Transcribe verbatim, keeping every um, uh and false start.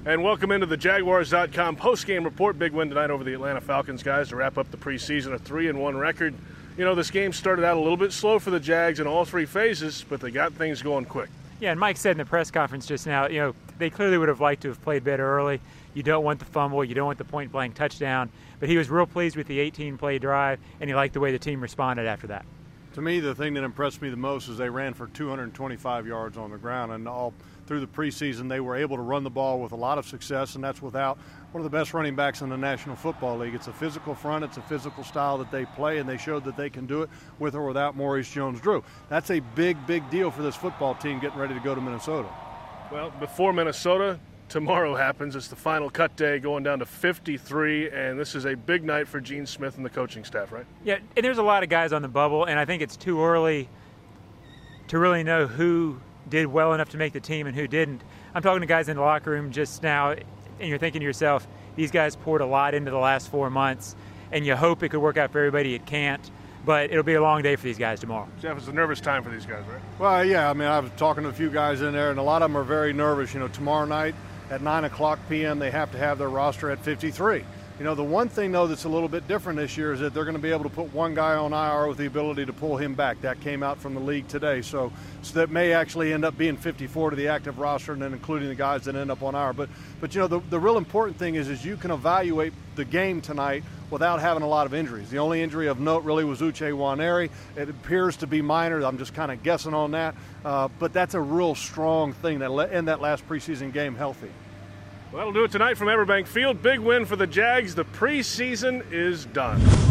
And welcome into the Jaguars dot com post-game report. Big win tonight over the Atlanta Falcons, guys, to wrap up the preseason, a three and one record. You know, this game started out a little bit slow for the Jags in all three phases, but they got things going quick. Yeah, and Mike said in the press conference just now, you know, they clearly would have liked to have played better early. You don't want the fumble, you don't want the point-blank touchdown, but he was real pleased with the eighteen-play drive, and he liked the way the team responded after that. To me, the thing that impressed me the most is they ran for two hundred twenty-five yards on the ground, and all through the preseason they were able to run the ball with a lot of success, and that's without one of the best running backs in the National Football League. It's a physical front, it's a physical style that they play, and they showed that they can do it with or without Maurice Jones-Drew. That's a big, big deal for this football team getting ready to go to Minnesota. Well, before Minnesota, tomorrow happens. It's the final cut day, going down to fifty-three, and this is a big night for Gene Smith and the coaching staff, right? Yeah, and there's a lot of guys on the bubble, and I think it's too early to really know who did well enough to make the team and who didn't. I'm talking to guys in the locker room just now, and you're thinking to yourself, these guys poured a lot into the last four months, and you hope it could work out for everybody. It can't, but it'll be a long day for these guys tomorrow. Jeff, it's a nervous time for these guys, right? Well, yeah, I mean, I was talking to a few guys in there, and a lot of them are very nervous. You know, tomorrow night at nine o'clock p m, they have to have their roster at fifty-three. You know, the one thing, though, that's a little bit different this year is that they're going to be able to put one guy on I R with the ability to pull him back. That came out from the league today. So, so that may actually end up being fifty-four to the active roster, and then including the guys that end up on I R. But, but you know, the, the real important thing is, is you can evaluate the game tonight without having a lot of injuries. The only injury of note really was Uche Nwaneri. It appears to be minor. I'm just kind of guessing on that. Uh, but that's a real strong thing that let, in that last preseason game healthy. Well, that'll do it tonight from Everbank Field. Big win for the Jags. The preseason is done.